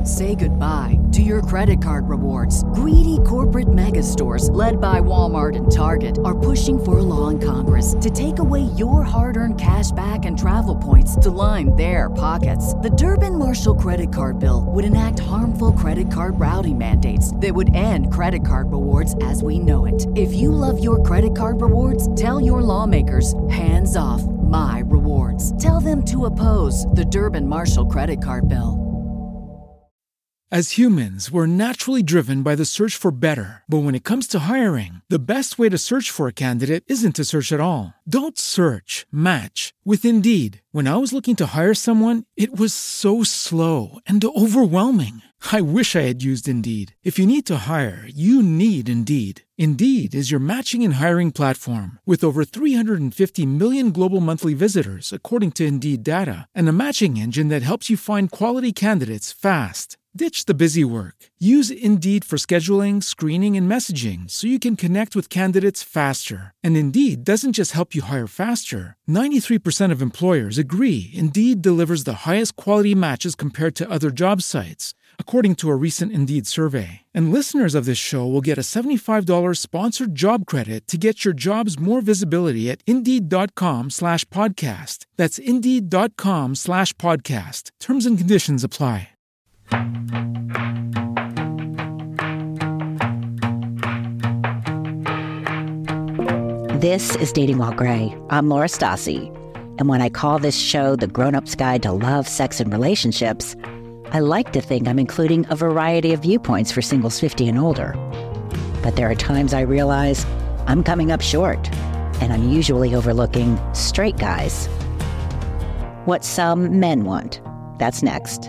Say goodbye to your credit card rewards. Greedy corporate mega stores, led by Walmart and Target, are pushing for a law in Congress to take away your hard-earned cash back and travel points to line their pockets. The Durbin-Marshall credit card bill would enact harmful credit card routing mandates that would end credit card rewards as we know it. If you love your credit card rewards, tell your lawmakers, hands off my rewards. Tell them to oppose the Durbin-Marshall credit card bill. As humans, we're naturally driven by the search for better. But when it comes to hiring, the best way to search for a candidate isn't to search at all. Don't search, match with Indeed. When I was looking to hire someone, it was so slow and overwhelming. I wish I had used Indeed. If you need to hire, you need Indeed. Indeed is your matching and hiring platform with over 350 million global monthly visitors, according to Indeed data, and a matching engine that helps you find quality candidates fast. Ditch the busy work. Use Indeed for scheduling, screening, and messaging so you can connect with candidates faster. And Indeed doesn't just help you hire faster. 93% of employers agree Indeed delivers the highest quality matches compared to other job sites, according to a recent Indeed survey. And listeners of this show will get a $75 sponsored job credit to get your jobs more visibility at Indeed.com/podcast. That's Indeed.com/podcast. Terms and conditions apply. This is Dating While Gray. I'm Laura Stassi. And when I call this show The Grown-Up's Guide to Love, Sex, and Relationships, I like to think I'm including a variety of viewpoints for singles 50 and older. But there are times I realize I'm coming up short, and I'm usually overlooking straight guys. What some men want. That's next.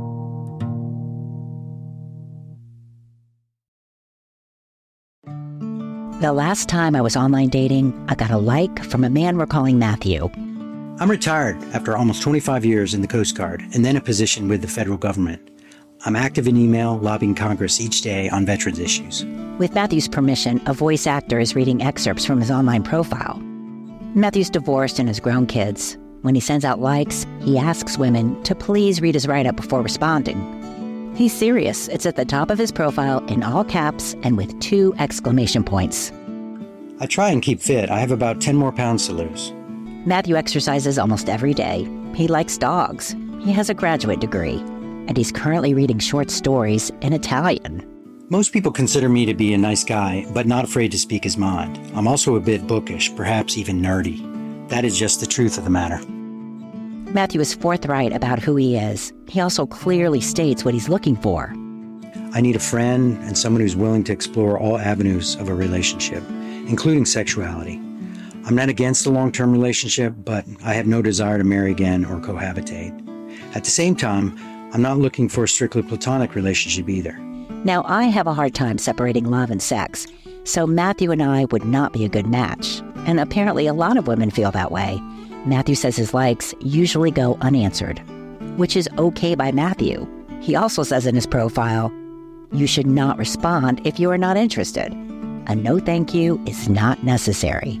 The last time I was online dating, I got a like from a man we're calling Matthew. I'm retired after almost 25 years in the Coast Guard and then a position with the federal government. I'm active in email, lobbying Congress each day on veterans issues. With Matthew's permission, a voice actor is reading excerpts from his online profile. Matthew's divorced and has grown kids. When he sends out likes, he asks women to please read his write-up before responding. He's serious. It's at the top of his profile in all caps and with 2 exclamation points. I try and keep fit. I have about 10 more pounds to lose. Matthew exercises almost every day. He likes dogs. He has a graduate degree. And he's currently reading short stories in Italian. Most people consider me to be a nice guy, but not afraid to speak his mind. I'm also a bit bookish, perhaps even nerdy. That is just the truth of the matter. Matthew is forthright about who he is. He also clearly states what he's looking for. I need a friend and someone who's willing to explore all avenues of a relationship, including sexuality. I'm not against a long-term relationship, but I have no desire to marry again or cohabitate. At the same time, I'm not looking for a strictly platonic relationship either. Now, I have a hard time separating love and sex, so Matthew and I would not be a good match. And apparently a lot of women feel that way. Matthew says his likes usually go unanswered, which is okay by Matthew. He also says in his profile, you should not respond if you are not interested. A no thank you is not necessary.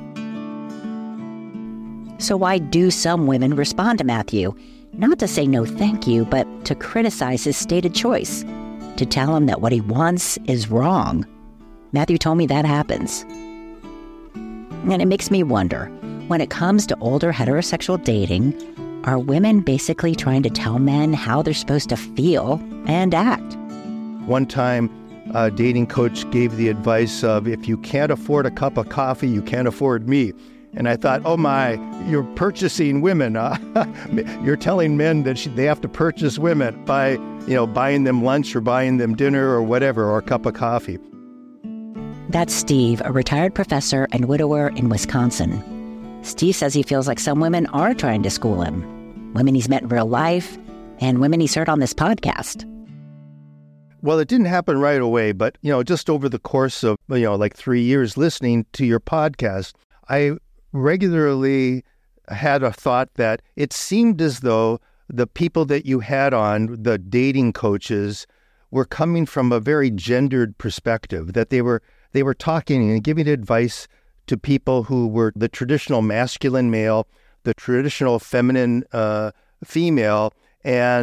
So why do some women respond to Matthew? Not to say no thank you, but to criticize his stated choice, to tell him that what he wants is wrong. Matthew told me that happens. And it makes me wonder, when it comes to older heterosexual dating, are women basically trying to tell men how they're supposed to feel and act? One time, a dating coach gave the advice of, if you can't afford a cup of coffee, you can't afford me. And I thought, oh my, you're purchasing women. You're telling men that they have to purchase women by, buying them lunch or buying them dinner or whatever, or a cup of coffee. That's Steve, a retired professor and widower in Wisconsin. Steve says he feels like some women are trying to school him. Women he's met in real life and women he's heard on this podcast. Well, it didn't happen right away, but, just over the course of, like 3 years listening to your podcast, I regularly had a thought that it seemed as though the people that you had on, the dating coaches, were coming from a very gendered perspective, that they were talking and giving advice to people who were the traditional masculine male, the traditional feminine female, and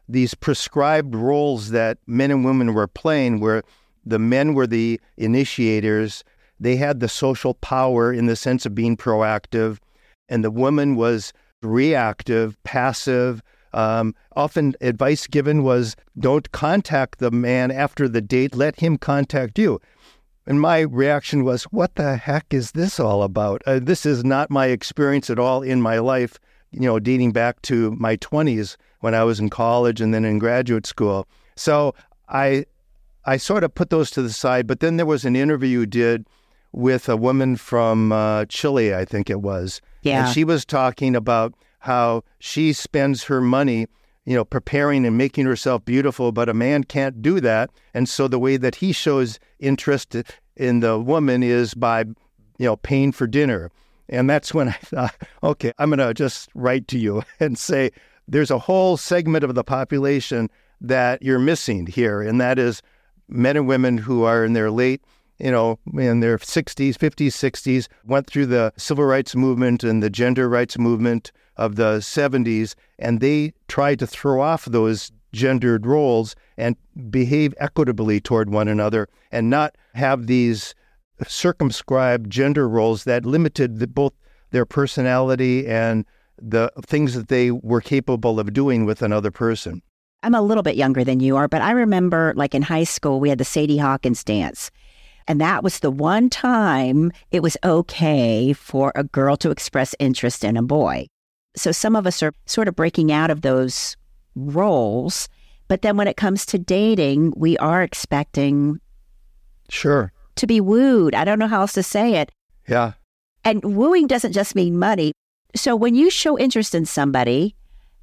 these prescribed roles that men and women were playing, where the men were the initiators. They had the social power in the sense of being proactive, and the woman was reactive, passive. Often advice given was, don't contact the man after the date, let him contact you. And my reaction was, what the heck is this all about? This is not my experience at all in my life, dating back to my 20s when I was in college and then in graduate school. So I sort of put those to the side. But then there was an interview you did with a woman from Chile, I think it was. Yeah. And she was talking about how she spends her money, preparing and making herself beautiful, but a man can't do that. And so the way that he shows interest in the woman is by, paying for dinner. And that's when I thought, okay, I'm going to just write to you and say, there's a whole segment of the population that you're missing here. And that is men and women who are in their late, in their 60s, 50s, 60s, went through the civil rights movement and the gender rights movement of the 70s, and they tried to throw off those gendered roles and behave equitably toward one another and not have these circumscribed gender roles that limited both their personality and the things that they were capable of doing with another person. I'm a little bit younger than you are, but I remember like in high school, we had the Sadie Hawkins dance. And that was the one time it was okay for a girl to express interest in a boy. So some of us are sort of breaking out of those roles. But then when it comes to dating, we are expecting Sure. to be wooed. I don't know how else to say it. Yeah. And wooing doesn't just mean money. So when you show interest in somebody,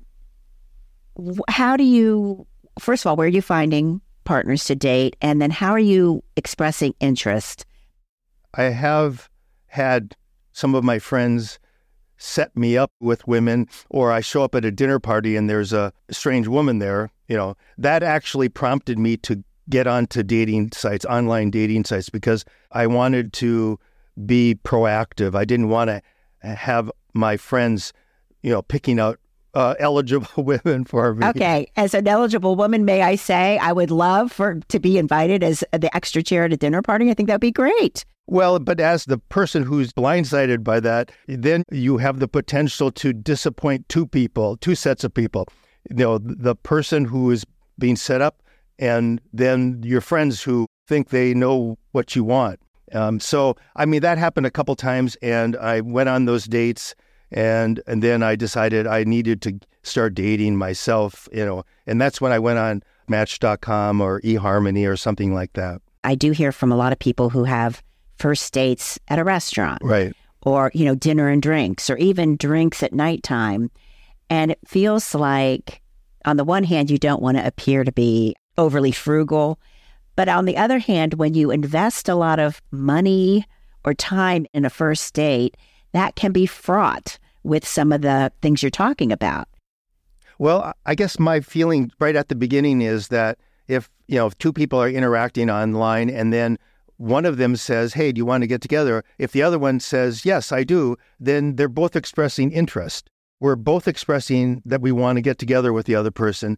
how do you, first of all, where are you finding partners to date? And then how are you expressing interest? I have had some of my friends set me up with women, or I show up at a dinner party and there's a strange woman there. That actually prompted me to get onto dating sites, online dating sites, because I wanted to be proactive. I didn't want to have my friends, picking out eligible women for me. Okay. As an eligible woman, may I say, I would love to be invited as the extra chair at a dinner party. I think that'd be great. Well, but as the person who's blindsided by that, then you have the potential to disappoint two sets of people. The person who is being set up, and then your friends who think they know what you want. So, that happened a couple times, and I went on those dates, and then I decided I needed to start dating myself, and that's when I went on Match.com or eHarmony or something like that. I do hear from a lot of people who have first dates at a restaurant. Right. Or, dinner and drinks, or even drinks at nighttime. And it feels like, on the one hand, you don't want to appear to be overly frugal. But on the other hand, when you invest a lot of money or time in a first date, that can be fraught with some of the things you're talking about. Well, I guess my feeling right at the beginning is that if two people are interacting online and then one of them says, hey, do you want to get together? If the other one says, yes, I do, then they're both expressing interest. We're both expressing that we want to get together with the other person.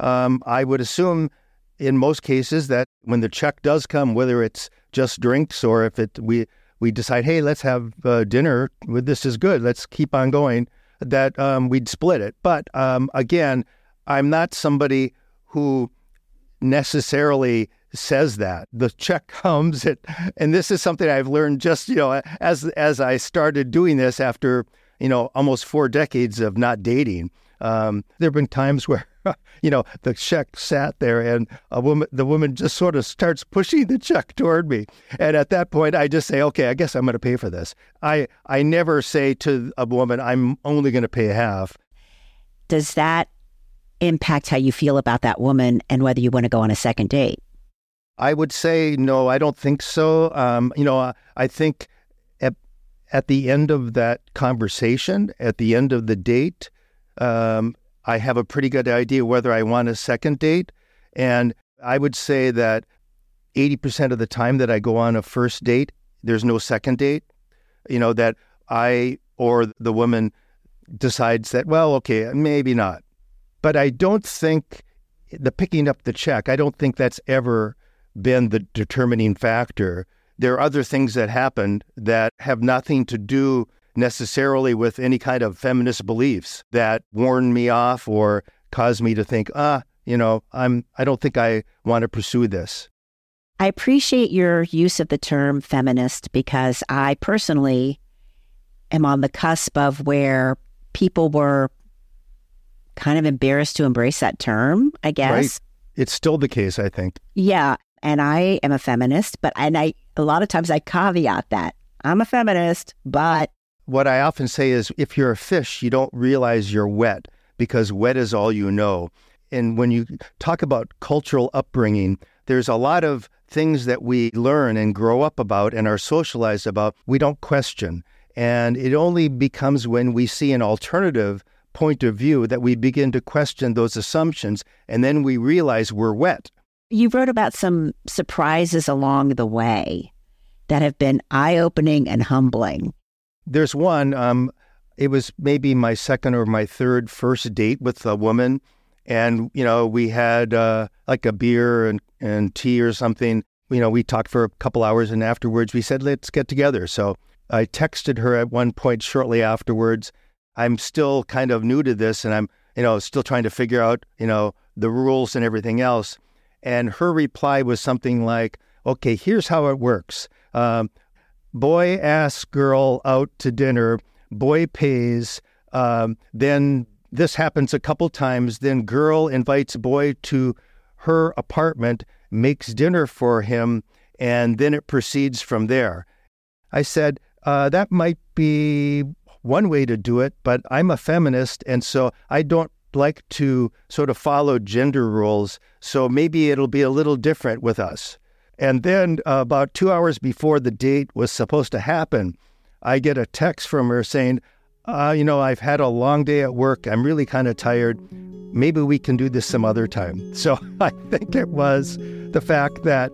I would assume in most cases that when the check does come, whether it's just drinks or if we decide, hey, let's have dinner, this is good, let's keep on going, that we'd split it. But again, I'm not somebody who necessarily says that. The check comes, and this is something I've learned just, as I started doing this after, almost 4 decades of not dating. There have been times where, the check sat there and the woman just sort of starts pushing the check toward me. And at that point, I just say, okay, I guess I'm going to pay for this. I never say to a woman, I'm only going to pay half. Does that impact how you feel about that woman and whether you want to go on a second date? I would say, no, I don't think so. I think at the end of that conversation, at the end of the date, I have a pretty good idea whether I want a second date. And I would say that 80% of the time that I go on a first date, there's no second date, that I or the woman decides that, well, okay, maybe not. But I don't think the picking up the check, I don't think that's ever been the determining factor. There are other things that happened that have nothing to do necessarily with any kind of feminist beliefs that warned me off or caused me to think, I don't think I want to pursue this. I appreciate your use of the term feminist because I personally am on the cusp of where people were kind of embarrassed to embrace that term, I guess. Right. It's still the case, I think. Yeah. And I am a feminist, a lot of times I caveat that. I'm a feminist, but... What I often say is, if you're a fish, you don't realize you're wet because wet is all you know. And when you talk about cultural upbringing, there's a lot of things that we learn and grow up about and are socialized about we don't question. And it only becomes when we see an alternative point of view that we begin to question those assumptions, and then we realize we're wet. You wrote about some surprises along the way that have been eye-opening and humbling. There's one, it was maybe my second or my third first date with a woman. And, we had like a beer and tea or something. We talked for a couple hours, and afterwards we said, let's get together. So I texted her at one point shortly afterwards. I'm still kind of new to this, and I'm, still trying to figure out, the rules and everything else. And her reply was something like, okay, here's how it works. Boy asks girl out to dinner, boy pays, then this happens a couple times, then girl invites boy to her apartment, makes dinner for him, and then it proceeds from there. I said, that might be one way to do it, but I'm a feminist, and so I don't like to sort of follow gender rules, so maybe it'll be a little different with us. And then about 2 hours before the date was supposed to happen, I get a text from her saying, I've had a long day at work. I'm really kind of tired. Maybe we can do this some other time. So I think it was the fact that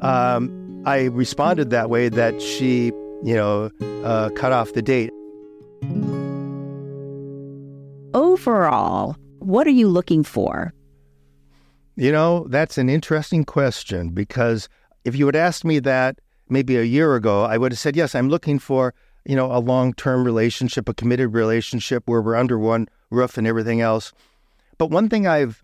I responded that way that she, cut off the date. Overall, what are you looking for? That's an interesting question, because if you had asked me that maybe a year ago, I would have said, yes, I'm looking for, a long-term relationship, a committed relationship where we're under one roof and everything else. But one thing I've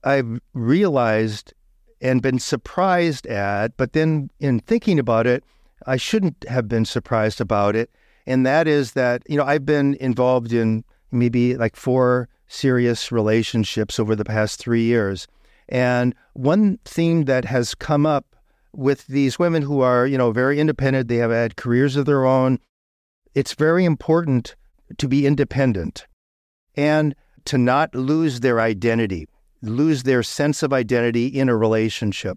realized and been surprised at, but then in thinking about it, I shouldn't have been surprised about it. And that is that, I've been involved in maybe like 4 serious relationships over the past 3 years. And one theme that has come up with these women who are, very independent, they have had careers of their own. It's very important to be independent and to not lose their identity, lose their sense of identity in a relationship.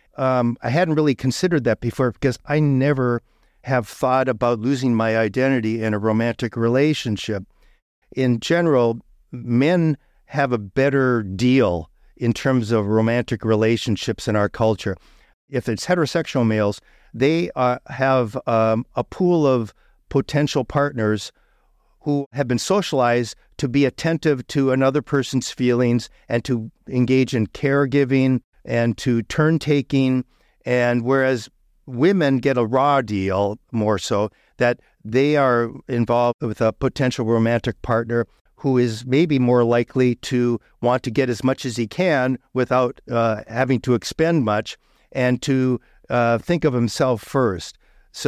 I hadn't really considered that before because I never have thought about losing my identity in a romantic relationship. In general, men have a better deal in terms of romantic relationships in our culture. If it's heterosexual males, they have a pool of potential partners who have been socialized to be attentive to another person's feelings and to engage in caregiving and to turn-taking. And whereas women get a raw deal more so, that they are involved with a potential romantic partner who is maybe more likely to want to get as much as he can without having to expend much and to think of himself first.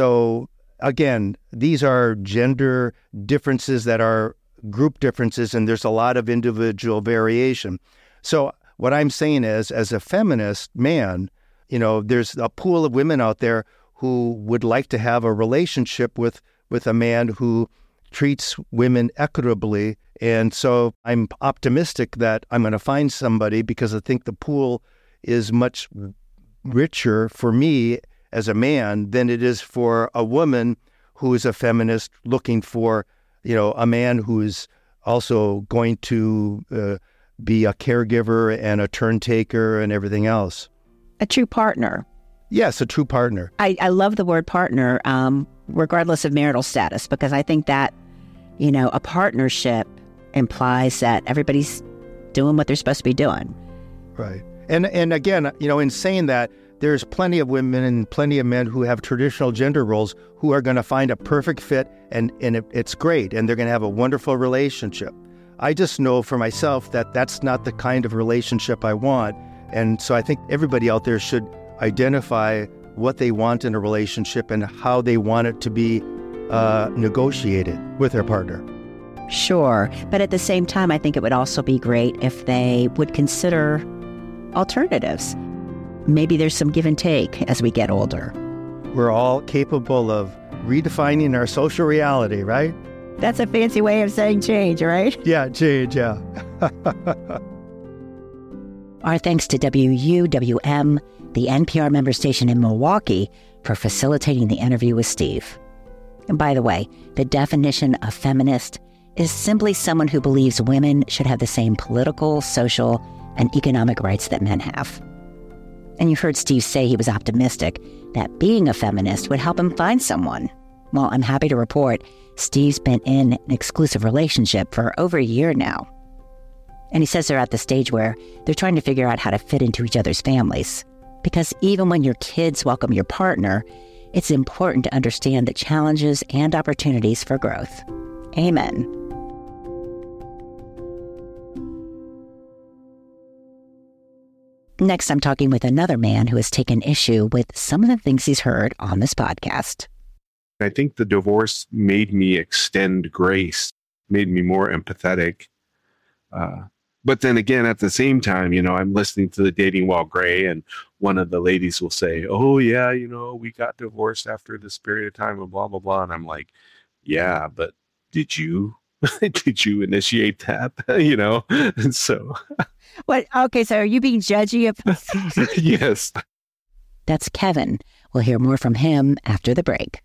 So again, these are gender differences that are group differences, and there's a lot of individual variation. So what I'm saying is, as a feminist man, there's a pool of women out there who would like to have a relationship with a man who treats women equitably. And so I'm optimistic that I'm going to find somebody, because I think the pool is much richer for me as a man than it is for a woman who is a feminist looking for, a man who is also going to be a caregiver and a turn taker and everything else. A true partner. Yes, a true partner. I love the word partner, regardless of marital status, because I think that, a partnership implies that everybody's doing what they're supposed to be doing. Right. And again, in saying that, there's plenty of women and plenty of men who have traditional gender roles who are going to find a perfect fit, and it's great, and they're going to have a wonderful relationship. I just know for myself that that's not the kind of relationship I want. And so I think everybody out there should identify what they want in a relationship and how they want it to be negotiated with their partner. Sure, but at the same time, I think it would also be great if they would consider alternatives. Maybe there's some give and take as we get older. We're all capable of redefining our social reality, right? That's a fancy way of saying change, right? Yeah, change, yeah. Our thanks to WUWM, the NPR member station in Milwaukee, for facilitating the interview with Steve. And by the way, the definition of feminist is simply someone who believes women should have the same political, social, and economic rights that men have. And you heard Steve say he was optimistic that being a feminist would help him find someone. Well, I'm happy to report Steve's been in an exclusive relationship for over a year now. And he says they're at the stage where they're trying to figure out how to fit into each other's families. Because even when your kids welcome your partner, it's important to understand the challenges and opportunities for growth. Amen. Next, I'm talking with another man who has taken issue with some of the things he's heard on this podcast. I think the divorce made me extend grace, made me more empathetic. But then again, at the same time, I'm listening to the Dating While Gray, and one of the ladies will say, oh, yeah, we got divorced after this period of time and blah, blah, blah. And I'm like, yeah, but did you initiate that? And so. What? Okay, so are you being judgy of? Yes. That's Kevin. We'll hear more from him after the break.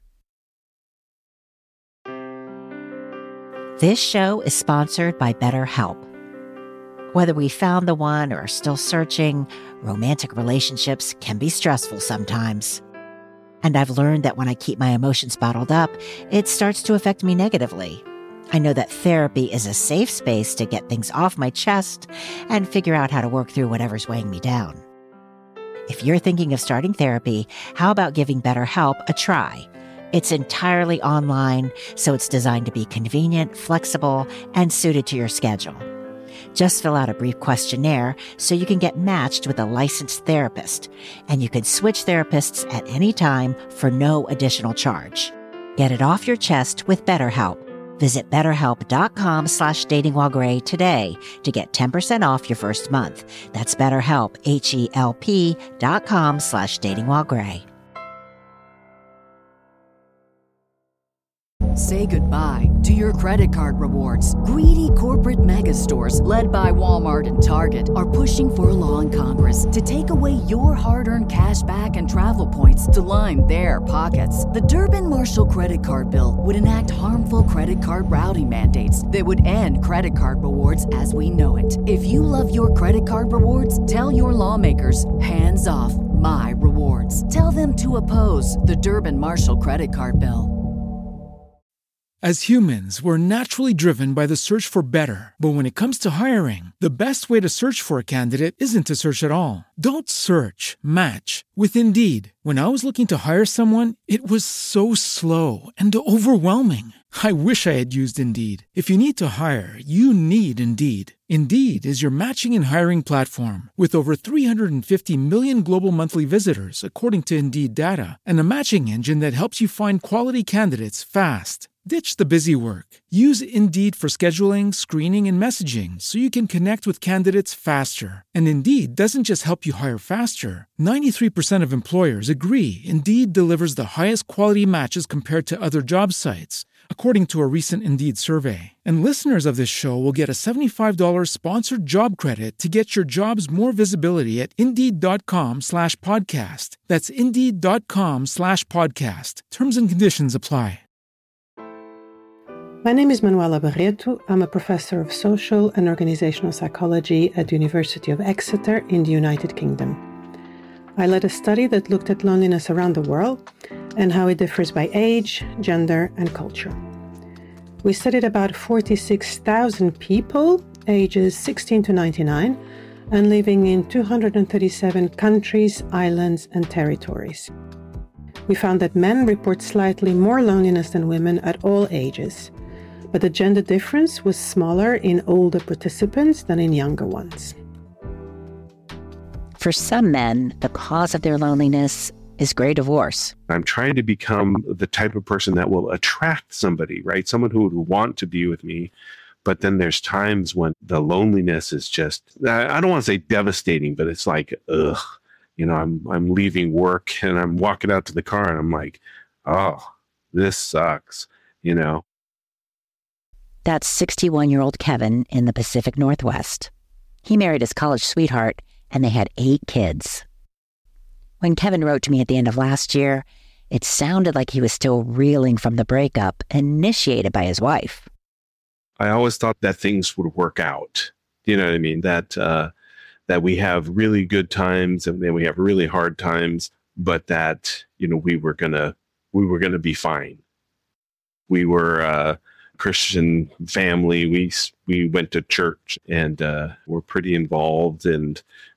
This show is sponsored by BetterHelp. Whether we found the one or are still searching, romantic relationships can be stressful sometimes. And I've learned that when I keep my emotions bottled up, it starts to affect me negatively. I know that therapy is a safe space to get things off my chest and figure out how to work through whatever's weighing me down. If you're thinking of starting therapy, how about giving BetterHelp a try? It's entirely online, so it's designed to be convenient, flexible, and suited to your schedule. Just fill out a brief questionnaire so you can get matched with a licensed therapist, and you can switch therapists at any time for no additional charge. Get it off your chest with BetterHelp. Visit BetterHelp.com/datingwhilegray today to get 10% off your first month. That's BetterHelp, HELP.com/datingwhilegray. Say goodbye to your credit card rewards. Greedy corporate mega stores, led by Walmart and Target, are pushing for a law in Congress to take away your hard-earned cash back and travel points to line their pockets. The Durbin-Marshall credit card bill would enact harmful credit card routing mandates that would end credit card rewards as we know it. If you love your credit card rewards, tell your lawmakers, hands off my rewards. Tell them to oppose the Durbin-Marshall credit card bill. As humans, we're naturally driven by the search for better. But when it comes to hiring, the best way to search for a candidate isn't to search at all. Don't search, match with Indeed. When I was looking to hire someone, it was so slow and overwhelming. I wish I had used Indeed. If you need to hire, you need Indeed. Indeed is your matching and hiring platform with over 350 million global monthly visitors, according to Indeed data, and a matching engine that helps you find quality candidates fast. Ditch the busy work. Use Indeed for scheduling, screening, and messaging so you can connect with candidates faster. And Indeed doesn't just help you hire faster. 93% of employers agree Indeed delivers the highest quality matches compared to other job sites, according to a recent Indeed survey. And listeners of this show will get a $75 sponsored job credit to get your jobs more visibility at Indeed.com/podcast. That's Indeed.com/podcast. Terms and conditions apply. My name is Manuela Barreto. I'm a professor of social and organizational psychology at the University of Exeter in the United Kingdom. I led a study that looked at loneliness around the world and how it differs by age, gender, and culture. We studied about 46,000 people, ages 16 to 99, and living in 237 countries, islands, and territories. We found that men report slightly more loneliness than women at all ages, but the gender difference was smaller in older participants than in younger ones. For some men, the cause of their loneliness is gray divorce. I'm trying to become the type of person that will attract somebody, right? Someone who would want to be with me. But then there's times when the loneliness is just, I don't want to say devastating, but it's like, ugh, I'm leaving work and I'm walking out to the car and I'm like, oh, this sucks, That's 61-year-old Kevin in the Pacific Northwest. He married his college sweetheart and they had 8 kids. When Kevin wrote to me at the end of last year, it sounded like he was still reeling from the breakup initiated by his wife. I always thought that things would work out. You know what I mean? That we have really good times and then we have really hard times, but that, we were gonna be fine. We were a Christian family. We went to church and were pretty involved. And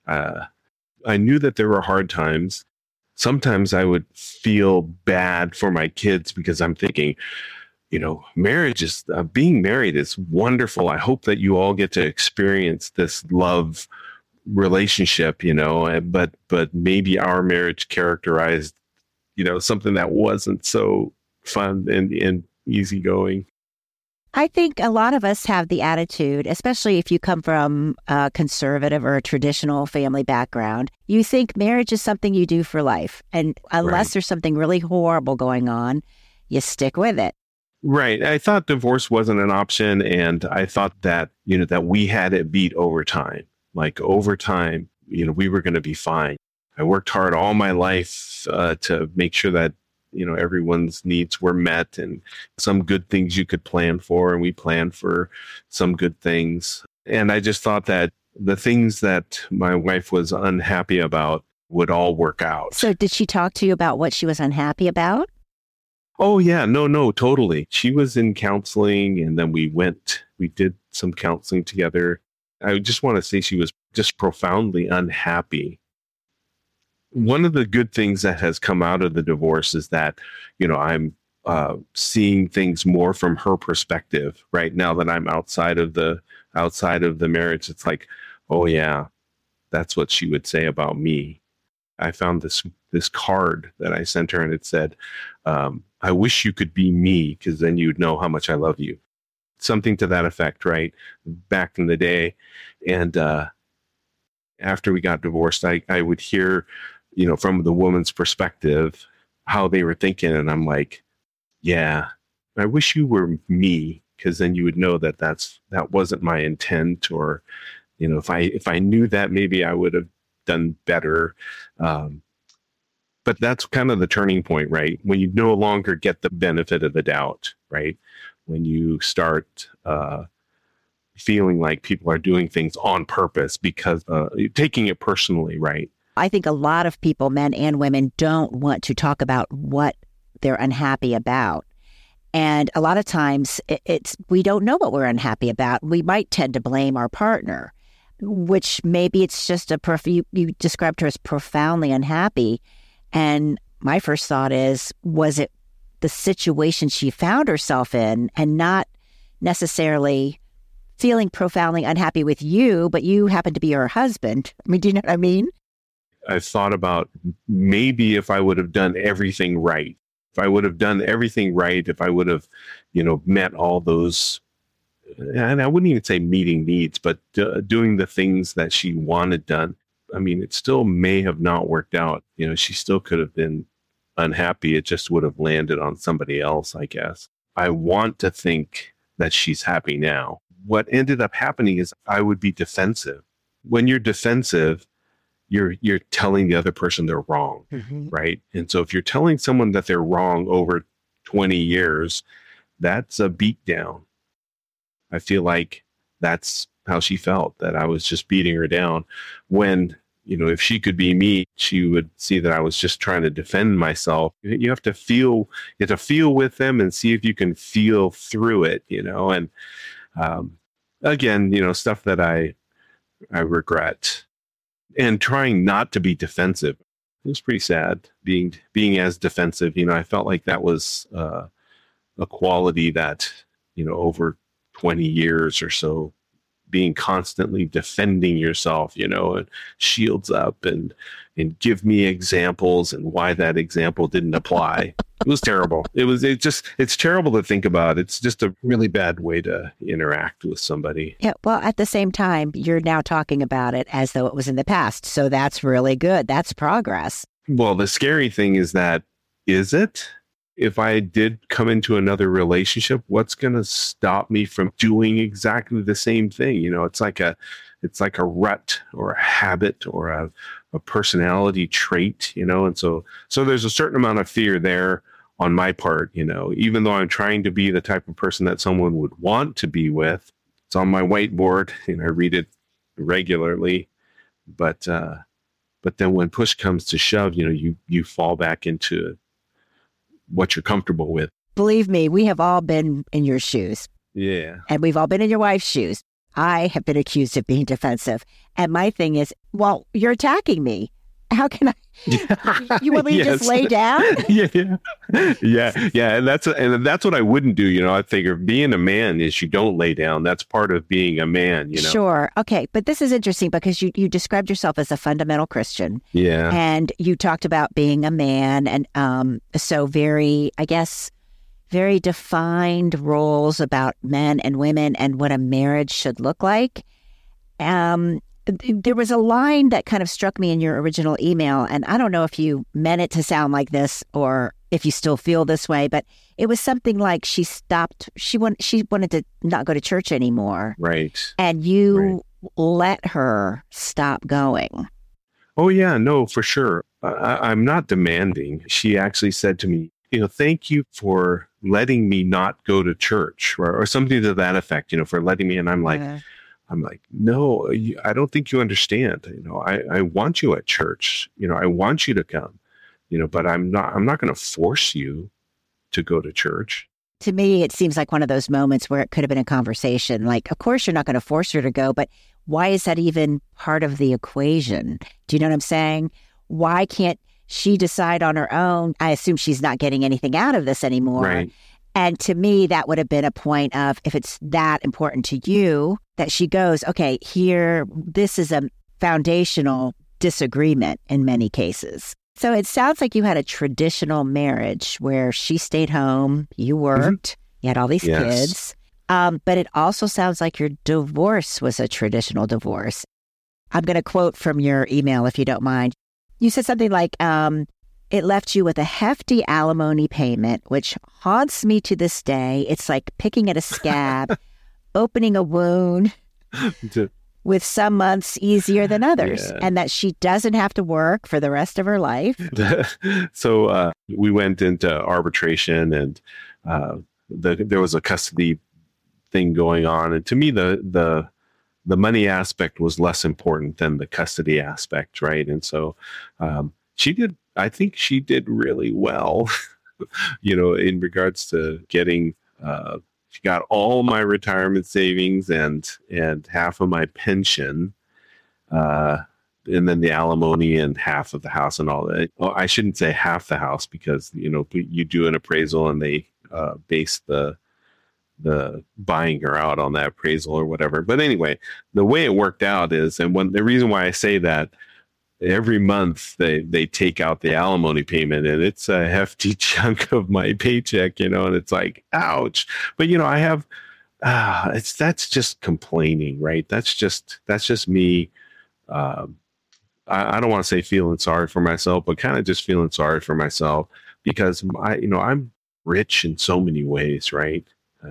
I knew that there were hard times. Sometimes I would feel bad for my kids because I'm thinking, marriage is, being married is wonderful. I hope that you all get to experience this love relationship, but maybe our marriage characterized, something that wasn't so fun and easygoing. I think a lot of us have the attitude, especially if you come from a conservative or a traditional family background, you think marriage is something you do for life. And unless there's something really horrible going on, you stick with it. Right. I thought divorce wasn't an option. And I thought that, that we had it beat over time. Like over time, we were going to be fine. I worked hard all my life to make sure that, everyone's needs were met and some good things you could plan for. And we planned for some good things. And I just thought that the things that my wife was unhappy about would all work out. So did she talk to you about what she was unhappy about? Oh, yeah. No, totally. She was in counseling and then we did some counseling together. I just want to say she was just profoundly unhappy. One of the good things that has come out of the divorce is that, I'm seeing things more from her perspective right now that I'm outside of the marriage. It's like, oh yeah, that's what she would say about me. I found this card that I sent her and it said, I wish you could be me because then you'd know how much I love you. Something to that effect, right? Back in the day. And after we got divorced, I would hear, from the woman's perspective, how they were thinking. And I'm like, yeah, I wish you were me because then you would know that that wasn't my intent. Or, if I knew that, maybe I would have done better. But that's kind of the turning point, right? When you no longer get the benefit of the doubt, right? When you start feeling like people are doing things on purpose because taking it personally, right? I think a lot of people, men and women, don't want to talk about what they're unhappy about. And a lot of times we don't know what we're unhappy about. We might tend to blame our partner, which maybe it's just you described her as profoundly unhappy. And my first thought was it the situation she found herself in and not necessarily feeling profoundly unhappy with you, but you happen to be her husband? I mean, do you know what I mean? I thought about maybe if I would have done everything right, if I would have met all those, and I wouldn't even say meeting needs, but doing the things that she wanted done. I mean, it still may have not worked out. She still could have been unhappy. It just would have landed on somebody else, I guess. I want to think that she's happy now. What ended up happening is I would be defensive. When you're defensive, you're telling the other person they're wrong, right? And so if you're telling someone that they're wrong over 20 years, that's a beatdown. I feel like that's how she felt, that I was just beating her down. When, if she could be me, she would see that I was just trying to defend myself. You have to feel with them and see if you can feel through it, and again, stuff that I regret. and trying not to be defensive. It was pretty sad being as defensive. I felt like that was a quality that, over 20 years or so, being constantly defending yourself, and shields up and give me examples and why that example didn't apply. It was terrible. It's terrible to think about. It's just a really bad way to interact with somebody. Yeah. Well, at the same time, you're now talking about it as though it was in the past. So that's really good. That's progress. Well, the scary thing is that, is it? If I did come into another relationship, what's going to stop me from doing exactly the same thing? It's like a rut or a habit or a personality trait, and so there's a certain amount of fear there on my part, even though I'm trying to be the type of person that someone would want to be with. It's on my whiteboard and I read it regularly, but then when push comes to shove, you fall back into what you're comfortable with. Believe me, we have all been in your shoes. Yeah. And we've all been in your wife's shoes. I have been accused of being defensive. And my thing is, well, you're attacking me. How can I? You want me to just lay down? Yeah. And that's what I wouldn't do. I figure being a man is you don't lay down. That's part of being a man. Sure. Okay. But this is interesting because you described yourself as a fundamental Christian. Yeah. And you talked about being a man. And so very defined roles about men and women and what a marriage should look like. There was a line that kind of struck me in your original email, and I don't know if you meant it to sound like this or if you still feel this way, but it was something like she wanted to not go to church anymore. Right. And you let her stop going. Oh, yeah, no, for sure. I'm not demanding. She actually said to me, thank you for letting me not go to church or something to that effect, for letting me. And I'm like, no, I don't think you understand. I want you at church. I want you to come. But I'm not going to force you to go to church. To me, it seems like one of those moments where it could have been a conversation. Like, of course, you're not going to force her to go, but why is that even part of the equation? Do you know what I'm saying? Why can't she decide on her own? I assume she's not getting anything out of this anymore. Right. And to me, that would have been a point of, if it's that important to you, that she goes, okay, this is a foundational disagreement in many cases. So it sounds like you had a traditional marriage where she stayed home, you worked, you had all these kids. But it also sounds like your divorce was a traditional divorce. I'm going to quote from your email, if you don't mind. You said something like, it left you with a hefty alimony payment, which haunts me to this day. It's like picking at a scab, opening a wound, with some months easier than others, and that she doesn't have to work for the rest of her life. So we went into arbitration, and there was a custody thing going on. And to me, the money aspect was less important than the custody aspect, right? And so I think she did really well, in regards to getting, she got all my retirement savings and half of my pension, and then the alimony and half of the house and all that. Well, I shouldn't say half the house because, you do an appraisal and they base the buying her out on that appraisal or whatever. But anyway, the way it worked out is, and the reason why I say that, every month they take out the alimony payment, and it's a hefty chunk of my paycheck, and it's like, ouch. But I have that's just complaining, right? That's just me. I don't want to say feeling sorry for myself, but kind of just feeling sorry for myself because I'm rich in so many ways, right?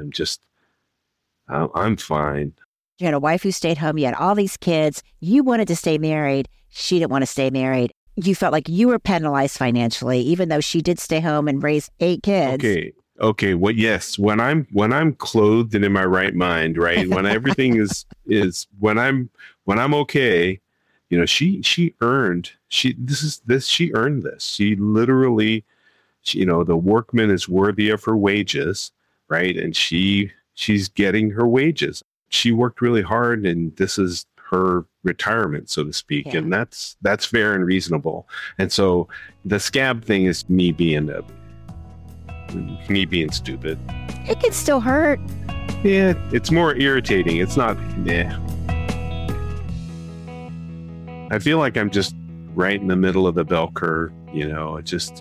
I'm fine. You had a wife who stayed home. You had all these kids. You wanted to stay married. She didn't want to stay married. You felt like you were penalized financially, even though she did stay home and raise 8 kids. Okay. Well, yes. When I'm clothed and in my right mind, right? When everything is when I'm okay, she earned. She earned this. She literally, the workman is worthy of her wages, right? And she's getting her wages. She worked really hard, and this is her retirement, so to speak. Yeah. And that's fair and reasonable. And so the scab thing is me being stupid. It can still hurt. Yeah, it's more irritating. It's not, I feel like I'm just right in the middle of the bell curve, just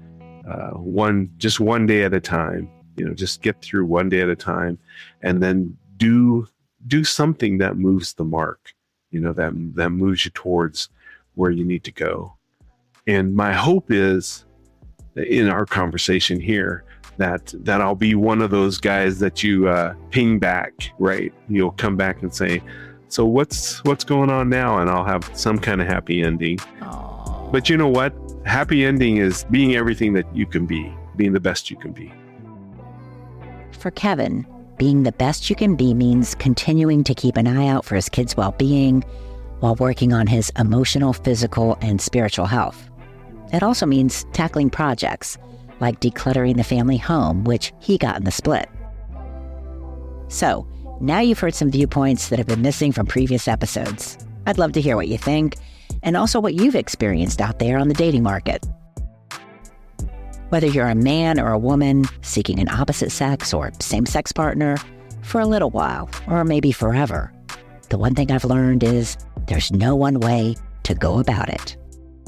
one day at a time, just get through one day at a time, and then do something that moves the mark, that moves you towards where you need to go. And my hope is in our conversation here that I'll be one of those guys that you ping back, right? You'll come back and say, so what's going on now? And I'll have some kind of happy ending. Aww. But you know what? Happy ending is being everything that you can be, being the best you can be. For Kevin, being the best you can be means continuing to keep an eye out for his kids' well-being while working on his emotional, physical, and spiritual health. It also means tackling projects like decluttering the family home, which he got in the split. So, now you've heard some viewpoints that have been missing from previous episodes. I'd love to hear what you think, and also what you've experienced out there on the dating market. Whether you're a man or a woman seeking an opposite sex or same-sex partner for a little while, or maybe forever, the one thing I've learned is there's no one way to go about it.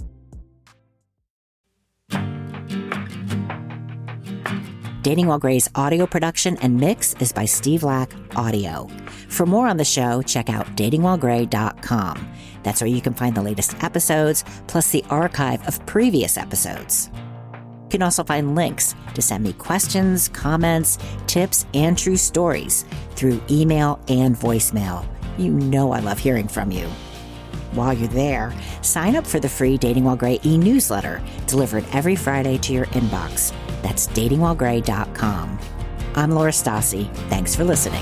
Dating While Gray's audio production and mix is by Steve Lack Audio. For more on the show, check out datingwhilegray.com. That's where you can find the latest episodes, plus the archive of previous episodes. You can also find links to send me questions, comments, tips, and true stories through email and voicemail. You know I love hearing from you. While you're there, sign up for the free Dating While Gray e-newsletter delivered every Friday to your inbox. That's datingwhilegray.com. I'm Laura Stassi. Thanks for listening.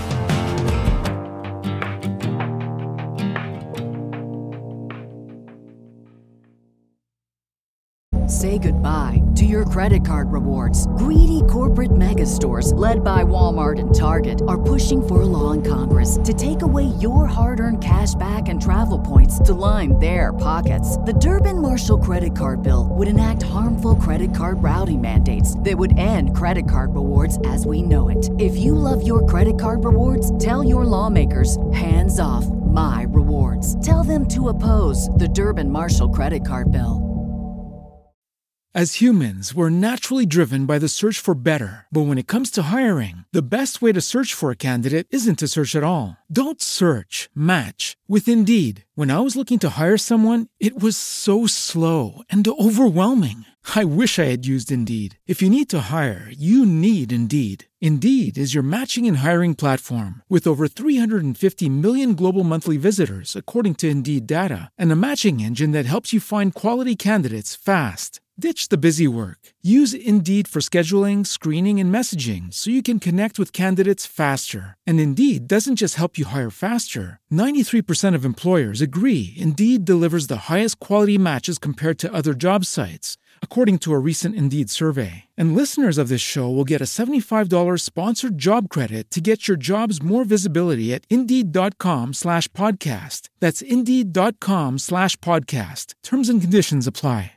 Say goodbye to your credit card rewards. Greedy corporate mega stores, led by Walmart and Target, are pushing for a law in Congress to take away your hard-earned cash back and travel points to line their pockets. The Durbin-Marshall credit card bill would enact harmful credit card routing mandates that would end credit card rewards as we know it. If you love your credit card rewards, tell your lawmakers, hands off my rewards. Tell them to oppose the Durbin-Marshall credit card bill. As humans, we're naturally driven by the search for better. But when it comes to hiring, the best way to search for a candidate isn't to search at all. Don't search, match with Indeed. When I was looking to hire someone, it was so slow and overwhelming. I wish I had used Indeed. If you need to hire, you need Indeed. Indeed is your matching and hiring platform with over 350 million global monthly visitors, according to Indeed data, and a matching engine that helps you find quality candidates fast. Ditch the busy work. Use Indeed for scheduling, screening, and messaging so you can connect with candidates faster. And Indeed doesn't just help you hire faster. 93% of employers agree Indeed delivers the highest quality matches compared to other job sites, according to a recent Indeed survey. And listeners of this show will get a $75 sponsored job credit to get your jobs more visibility at Indeed.com/podcast. That's Indeed.com/podcast. Terms and conditions apply.